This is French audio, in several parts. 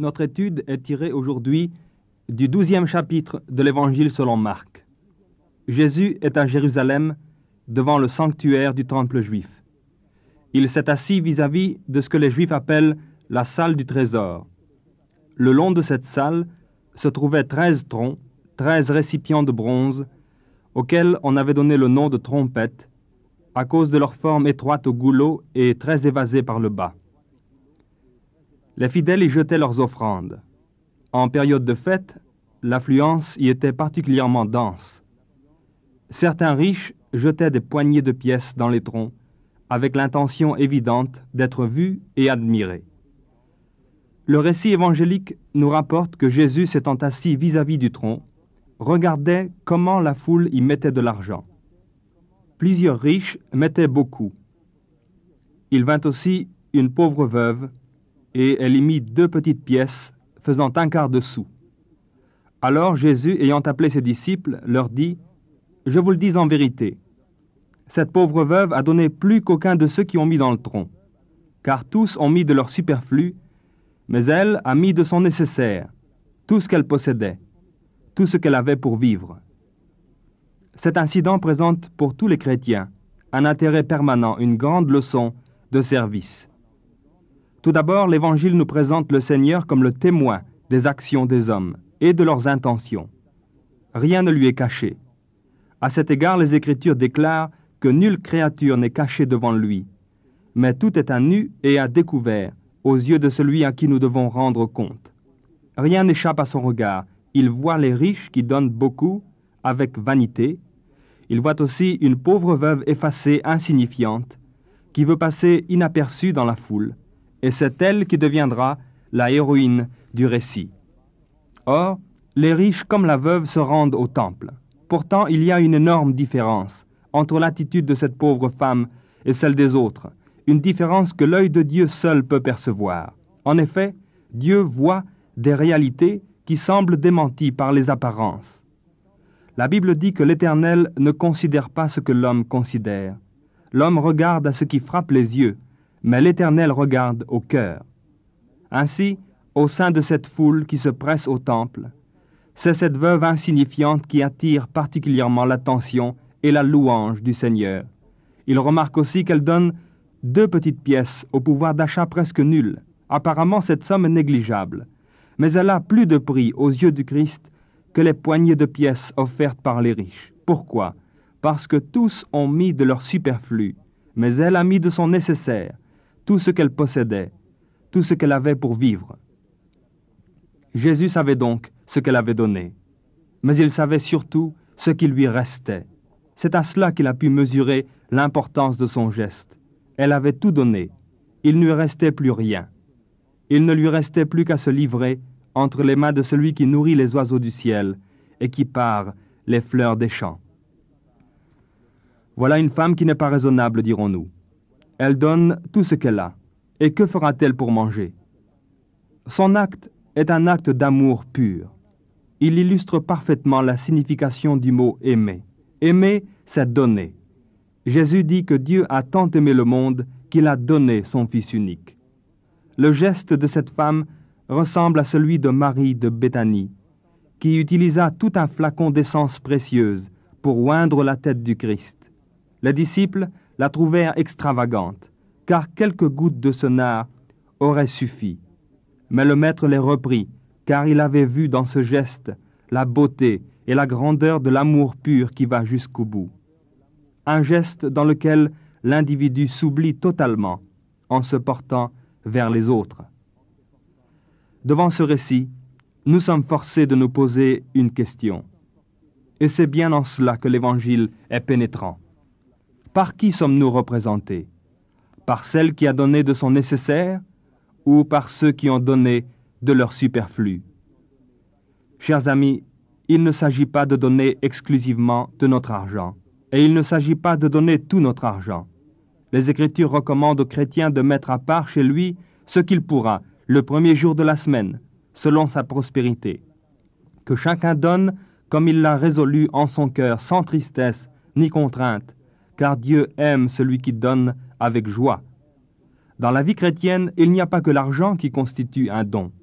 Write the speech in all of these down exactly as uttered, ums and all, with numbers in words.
Notre étude est tirée aujourd'hui du douzième chapitre de l'Évangile selon Marc. Jésus est à Jérusalem, devant le sanctuaire du temple juif. Il s'est assis vis-à-vis de ce que les Juifs appellent la salle du trésor. Le long de cette salle se trouvaient treize troncs, treize récipients de bronze, auxquels on avait donné le nom de trompettes, à cause de leur forme étroite au goulot et très évasée par le bas. Les fidèles y jetaient leurs offrandes. En période de fête, l'affluence y était particulièrement dense. Certains riches jetaient des poignées de pièces dans les troncs, avec l'intention évidente d'être vus et admirés. Le récit évangélique nous rapporte que Jésus, s'étant assis vis-à-vis du tronc, regardait comment la foule y mettait de l'argent. Plusieurs riches mettaient beaucoup. Il vint aussi une pauvre veuve, et elle y mit deux petites pièces, faisant un quart de sou. Alors Jésus, ayant appelé ses disciples, leur dit, « Je vous le dis en vérité, cette pauvre veuve a donné plus qu'aucun de ceux qui ont mis dans le tronc, car tous ont mis de leur superflu, mais elle a mis de son nécessaire, tout ce qu'elle possédait, tout ce qu'elle avait pour vivre. » Cet incident présente pour tous les chrétiens un intérêt permanent, une grande leçon de service. Tout d'abord, l'Évangile nous présente le Seigneur comme le témoin des actions des hommes et de leurs intentions. Rien ne lui est caché. À cet égard, les Écritures déclarent que nulle créature n'est cachée devant lui, mais tout est à nu et à découvert aux yeux de celui à qui nous devons rendre compte. Rien n'échappe à son regard. Il voit les riches qui donnent beaucoup avec vanité. Il voit aussi une pauvre veuve effacée, insignifiante, qui veut passer inaperçue dans la foule, et c'est elle qui deviendra la héroïne du récit. Or, les riches comme la veuve se rendent au temple. Pourtant, il y a une énorme différence entre l'attitude de cette pauvre femme et celle des autres, une différence que l'œil de Dieu seul peut percevoir. En effet, Dieu voit des réalités qui semblent démenties par les apparences. La Bible dit que l'Éternel ne considère pas ce que l'homme considère. L'homme regarde à ce qui frappe les yeux, mais l'Éternel regarde au cœur. Ainsi, au sein de cette foule qui se presse au temple, c'est cette veuve insignifiante qui attire particulièrement l'attention et la louange du Seigneur. Il remarque aussi qu'elle donne deux petites pièces au pouvoir d'achat presque nul. Apparemment, cette somme est négligeable, mais elle a plus de prix aux yeux du Christ que les poignées de pièces offertes par les riches. Pourquoi? Parce que tous ont mis de leur superflu, mais elle a mis de son nécessaire, tout ce qu'elle possédait, tout ce qu'elle avait pour vivre. Jésus savait donc ce qu'elle avait donné, mais il savait surtout ce qui lui restait. C'est à cela qu'il a pu mesurer l'importance de son geste. Elle avait tout donné, il ne lui restait plus rien. Il ne lui restait plus qu'à se livrer entre les mains de celui qui nourrit les oiseaux du ciel et qui pare les fleurs des champs. Voilà une femme qui n'est pas raisonnable, dirons-nous. Elle donne tout ce qu'elle a. Et que fera-t-elle pour manger? Son acte est un acte d'amour pur. Il illustre parfaitement la signification du mot « aimer ». Aimer, c'est donner. Jésus dit que Dieu a tant aimé le monde qu'il a donné son Fils unique. Le geste de cette femme ressemble à celui de Marie de Béthanie, qui utilisa tout un flacon d'essence précieuse pour oindre la tête du Christ. Les disciples la trouvèrent extravagante, car quelques gouttes de ce nard auraient suffi. Mais le Maître les reprit, car il avait vu dans ce geste la beauté et la grandeur de l'amour pur qui va jusqu'au bout. Un geste dans lequel l'individu s'oublie totalement en se portant vers les autres. Devant ce récit, nous sommes forcés de nous poser une question. Et c'est bien en cela que l'Évangile est pénétrant. Par qui sommes-nous représentés? Par celle qui a donné de son nécessaire ou par ceux qui ont donné de leur superflu? Chers amis, il ne s'agit pas de donner exclusivement de notre argent, et il ne s'agit pas de donner tout notre argent. Les Écritures recommandent aux chrétiens de mettre à part chez lui ce qu'il pourra, le premier jour de la semaine, selon sa prospérité. Que chacun donne comme il l'a résolu en son cœur, sans tristesse ni contrainte, car Dieu aime celui qui donne avec joie. Dans la vie chrétienne, il n'y a pas que l'argent qui constitue un don.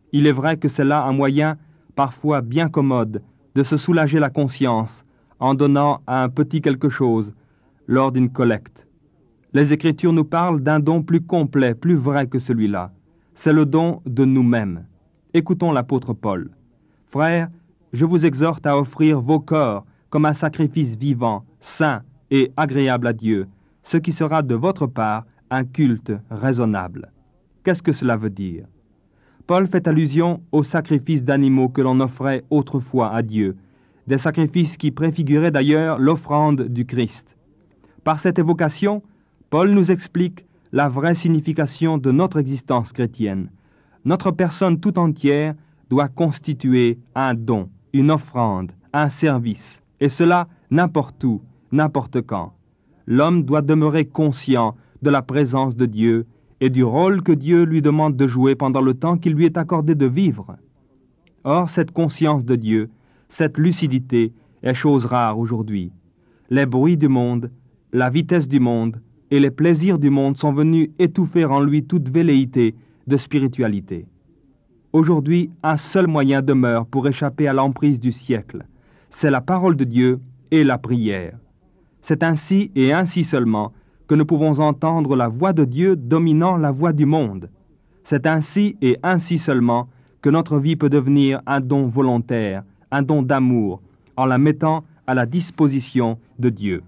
Il est vrai que c'est là un moyen, parfois bien commode, de se soulager la conscience en donnant un petit quelque chose lors d'une collecte. Les Écritures nous parlent d'un don plus complet, plus vrai que celui-là. C'est le don de nous-mêmes. Écoutons l'apôtre Paul. « Frères, je vous exhorte à offrir vos corps comme un sacrifice vivant, saint et agréable à Dieu, ce qui sera de votre part un culte raisonnable. » Qu'est-ce que cela veut dire? Paul fait allusion aux sacrifices d'animaux que l'on offrait autrefois à Dieu, des sacrifices qui préfiguraient d'ailleurs l'offrande du Christ. Par cette évocation, Paul nous explique la vraie signification de notre existence chrétienne. Notre personne tout entière doit constituer un don, une offrande, un service, et cela n'importe où, n'importe quand. L'homme doit demeurer conscient de la présence de Dieu et du rôle que Dieu lui demande de jouer pendant le temps qu'il lui est accordé de vivre. Or, cette conscience de Dieu, cette lucidité est chose rare aujourd'hui. Les bruits du monde, la vitesse du monde et les plaisirs du monde sont venus étouffer en lui toute velléité de spiritualité. Aujourd'hui, un seul moyen demeure pour échapper à l'emprise du siècle. C'est la parole de Dieu et la prière. C'est ainsi et ainsi seulement que nous pouvons entendre la voix de Dieu dominant la voix du monde. C'est ainsi et ainsi seulement que notre vie peut devenir un don volontaire, un don d'amour, en la mettant à la disposition de Dieu.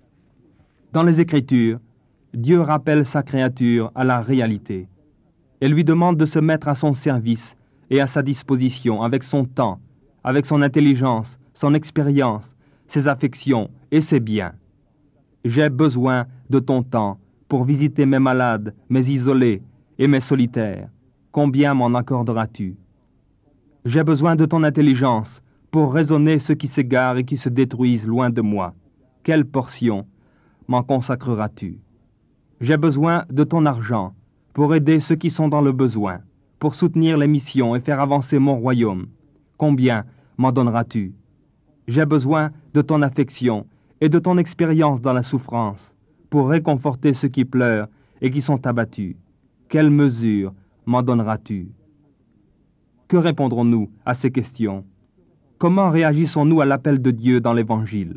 Dans les Écritures, Dieu rappelle sa créature à la réalité et lui demande de se mettre à son service et à sa disposition avec son temps, avec son intelligence, son expérience, ses affections et ses biens. J'ai besoin de ton temps pour visiter mes malades, mes isolés et mes solitaires. Combien m'en accorderas-tu? J'ai besoin de ton intelligence pour raisonner ceux qui s'égarent et qui se détruisent loin de moi. Quelle portion m'en consacreras-tu? J'ai besoin de ton argent pour aider ceux qui sont dans le besoin, pour soutenir les missions et faire avancer mon royaume. Combien m'en donneras-tu? J'ai besoin de ton affection et de ton expérience dans la souffrance, pour réconforter ceux qui pleurent et qui sont abattus. Quelle mesure m'en donneras-tu? Que répondrons-nous à ces questions? Comment réagissons-nous à l'appel de Dieu dans l'Évangile?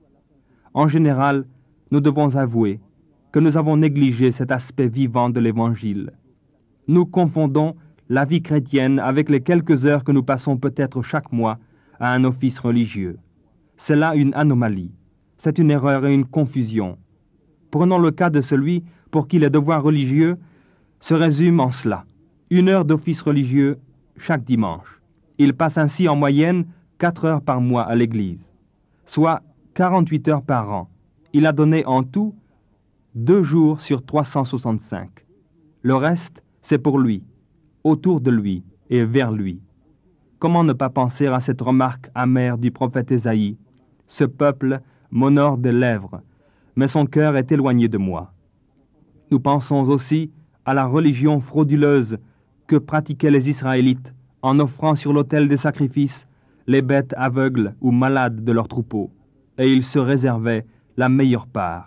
En général, nous devons avouer que nous avons négligé cet aspect vivant de l'Évangile. Nous confondons la vie chrétienne avec les quelques heures que nous passons peut-être chaque mois à un office religieux. C'est là une anomalie. C'est une erreur et une confusion. Prenons le cas de celui pour qui les devoirs religieux se résument en cela. Une heure d'office religieux chaque dimanche. Il passe ainsi en moyenne quatre heures par mois à l'église, soit quarante-huit heures par an. Il a donné en tout deux jours sur trois cent soixante-cinq. Le reste, c'est pour lui, autour de lui et vers lui. Comment ne pas penser à cette remarque amère du prophète Ésaïe? Ce peuple m'honore des lèvres, mais son cœur est éloigné de moi. Nous pensons aussi à la religion frauduleuse que pratiquaient les Israélites en offrant sur l'autel des sacrifices les bêtes aveugles ou malades de leurs troupeaux, et ils se réservaient la meilleure part.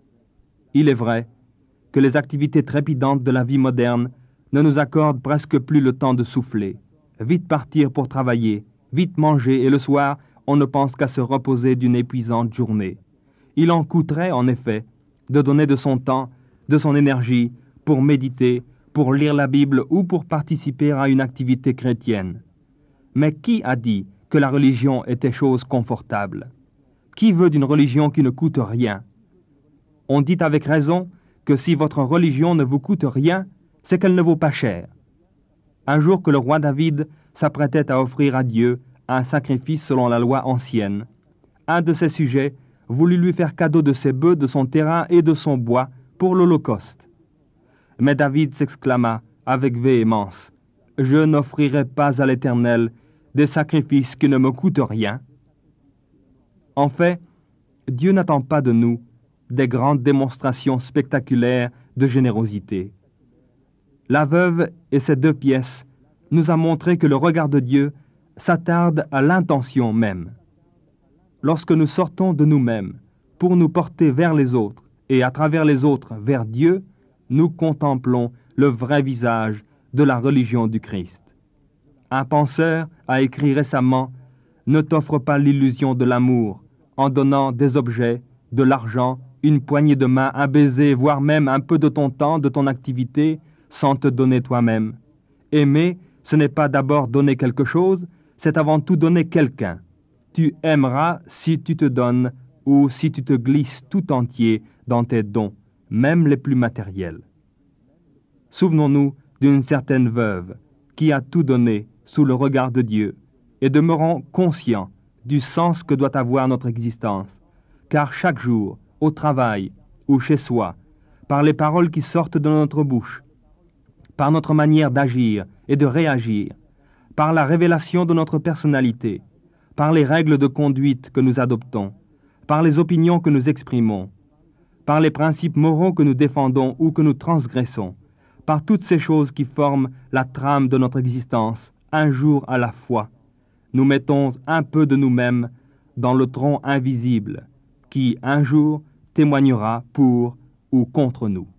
Il est vrai que les activités trépidantes de la vie moderne ne nous accordent presque plus le temps de souffler, vite partir pour travailler, vite manger, et le soir, on ne pense qu'à se reposer d'une épuisante journée. Il en coûterait, en effet, de donner de son temps, de son énergie, pour méditer, pour lire la Bible ou pour participer à une activité chrétienne. Mais qui a dit que la religion était chose confortable? Qui veut d'une religion qui ne coûte rien? On dit avec raison que si votre religion ne vous coûte rien, c'est qu'elle ne vaut pas cher. Un jour que le roi David s'apprêtait à offrir à Dieu un sacrifice selon la loi ancienne, un de ses sujets voulut lui faire cadeau de ses bœufs, de son terrain et de son bois pour l'Holocauste. Mais David s'exclama avec véhémence, « Je n'offrirai pas à l'Éternel des sacrifices qui ne me coûtent rien. » En fait, Dieu n'attend pas de nous des grandes démonstrations spectaculaires de générosité. La veuve et ses deux pièces nous a montré que le regard de Dieu s'attarde à l'intention même. Lorsque nous sortons de nous-mêmes pour nous porter vers les autres et à travers les autres vers Dieu, nous contemplons le vrai visage de la religion du Christ. Un penseur a écrit récemment « Ne t'offre pas l'illusion de l'amour en donnant des objets, de l'argent, une poignée de main, un baiser, voire même un peu de ton temps, de ton activité, sans te donner toi-même. Aimer, ce n'est pas d'abord donner quelque chose, c'est avant tout donner quelqu'un. Tu aimeras si tu te donnes ou si tu te glisses tout entier dans tes dons, même les plus matériels. » Souvenons-nous d'une certaine veuve qui a tout donné sous le regard de Dieu et demeurons conscients du sens que doit avoir notre existence, car chaque jour, au travail ou chez soi, par les paroles qui sortent de notre bouche, par notre manière d'agir et de réagir, par la révélation de notre personnalité, par les règles de conduite que nous adoptons, par les opinions que nous exprimons, par les principes moraux que nous défendons ou que nous transgressons, par toutes ces choses qui forment la trame de notre existence, un jour à la fois, nous mettons un peu de nous-mêmes dans le tronc invisible qui, un jour, témoignera pour ou contre nous.